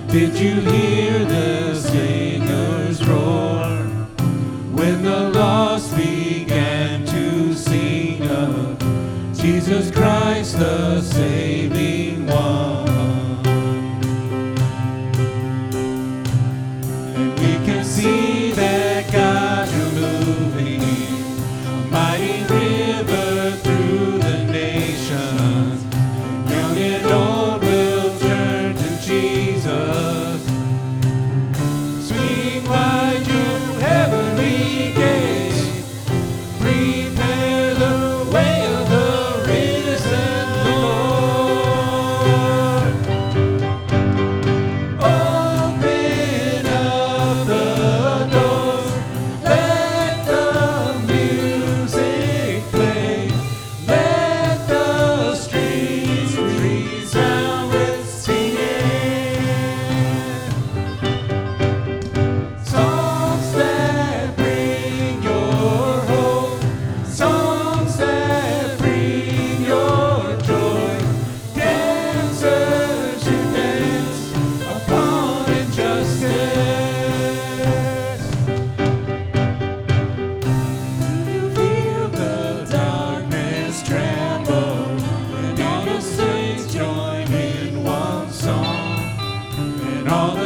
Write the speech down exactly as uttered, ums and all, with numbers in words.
Did you hear the singers roar when the lost began to sing of Jesus Christ, the saving one? And we can see that God's moving a mighty river through the nations. Young and old will turn to Jesus. Swing wide your heavenly gates. Prepare the way of the risen Lord. Open up the doors. Let the music play. Let the streets resound with singing. Songs that bring your hope. Songs that bring your joy. Dancers who dance upon injustice. Do you feel the darkness tremble when all the saints join in one song? And all